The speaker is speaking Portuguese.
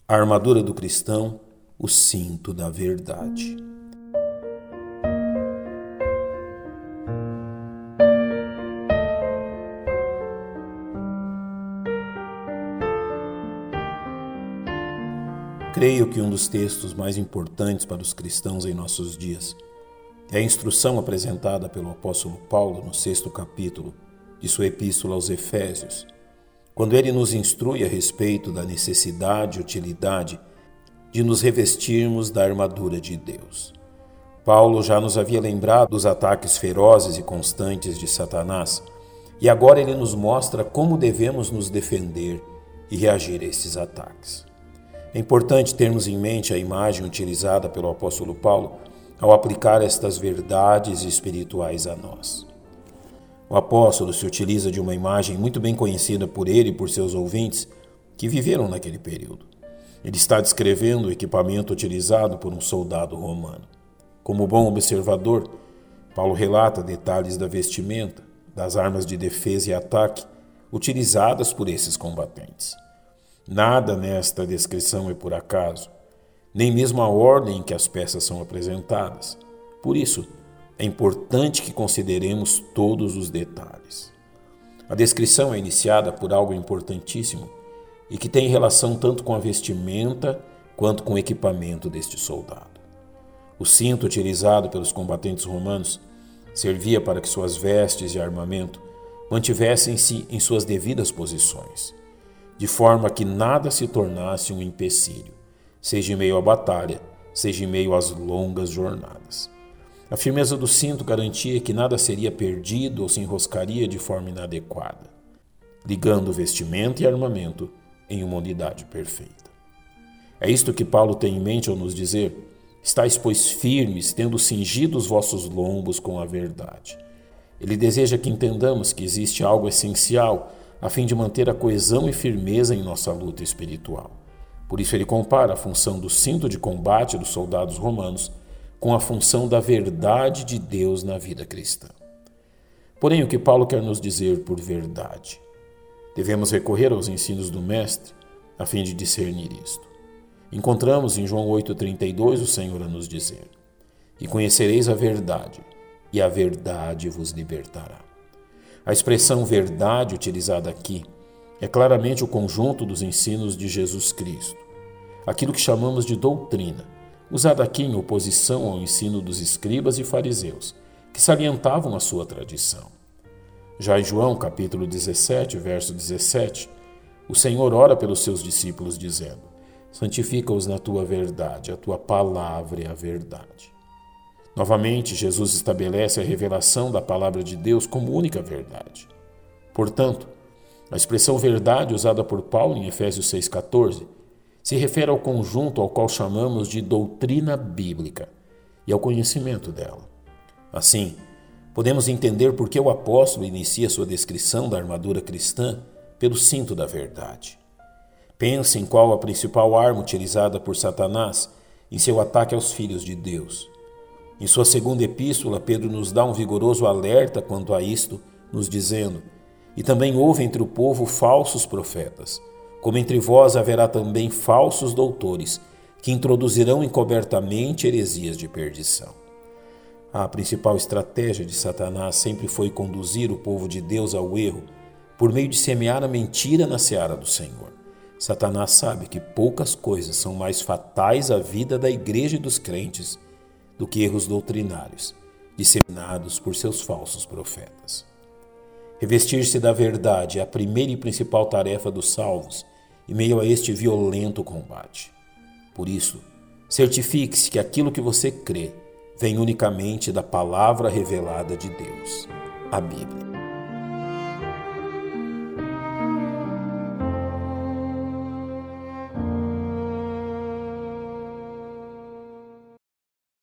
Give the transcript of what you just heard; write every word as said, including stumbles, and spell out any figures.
A armadura do cristão, o cinto da verdade. Creio que um dos textos mais importantes para os cristãos em nossos dias é a instrução apresentada pelo apóstolo Paulo no sexto capítulo de sua epístola aos Efésios, quando ele nos instrui a respeito da necessidade e utilidade de nos revestirmos da armadura de Deus. Paulo já nos havia lembrado dos ataques ferozes e constantes de Satanás, e agora ele nos mostra como devemos nos defender e reagir a esses ataques. É importante termos em mente a imagem utilizada pelo apóstolo Paulo ao aplicar estas verdades espirituais a nós. O apóstolo se utiliza de uma imagem muito bem conhecida por ele e por seus ouvintes que viveram naquele período. Ele está descrevendo o equipamento utilizado por um soldado romano. Como bom observador, Paulo relata detalhes da vestimenta, das armas de defesa e ataque utilizadas por esses combatentes. Nada nesta descrição é por acaso, nem mesmo a ordem em que as peças são apresentadas. Por isso, é importante que consideremos todos os detalhes. A descrição é iniciada por algo importantíssimo e que tem relação tanto com a vestimenta quanto com o equipamento deste soldado. O cinto utilizado pelos combatentes romanos servia para que suas vestes e armamento mantivessem-se em suas devidas posições, de forma que nada se tornasse um empecilho, seja em meio à batalha, seja em meio às longas jornadas. A firmeza do cinto garantia que nada seria perdido ou se enroscaria de forma inadequada, ligando vestimenta e armamento em uma unidade perfeita. É isto que Paulo tem em mente ao nos dizer: estais, pois, firmes, tendo cingido os vossos lombos com a verdade. Ele deseja que entendamos que existe algo essencial a fim de manter a coesão e firmeza em nossa luta espiritual. Por isso ele compara a função do cinto de combate dos soldados romanos com a função da verdade de Deus na vida cristã. Porém, o que Paulo quer nos dizer por verdade? Devemos recorrer aos ensinos do Mestre a fim de discernir isto. Encontramos em João oito, trinta e dois o Senhor a nos dizer: e conhecereis a verdade, e a verdade vos libertará. A expressão verdade utilizada aqui é claramente o conjunto dos ensinos de Jesus Cristo, aquilo que chamamos de doutrina, usada aqui em oposição ao ensino dos escribas e fariseus, que salientavam a sua tradição. Já em João capítulo dezessete, verso dezessete, o Senhor ora pelos seus discípulos dizendo: santifica-os na tua verdade, a tua palavra é a verdade. Novamente, Jesus estabelece a revelação da palavra de Deus como única verdade. Portanto, a expressão verdade usada por Paulo em Efésios seis, quatorze se refere ao conjunto ao qual chamamos de doutrina bíblica e ao conhecimento dela. Assim, podemos entender por que o apóstolo inicia sua descrição da armadura cristã pelo cinto da verdade. Pense em qual a principal arma utilizada por Satanás em seu ataque aos filhos de Deus. Em sua segunda epístola, Pedro nos dá um vigoroso alerta quanto a isto, nos dizendo: e também houve entre o povo falsos profetas, como entre vós haverá também falsos doutores, que introduzirão encobertamente heresias de perdição. A principal estratégia de Satanás sempre foi conduzir o povo de Deus ao erro, por meio de semear a mentira na seara do Senhor. Satanás sabe que poucas coisas são mais fatais à vida da igreja e dos crentes do que erros doutrinários, disseminados por seus falsos profetas. Revestir-se da verdade é a primeira e principal tarefa dos salvos, em meio a este violento combate. Por isso, certifique-se que aquilo que você crê vem unicamente da palavra revelada de Deus, a Bíblia.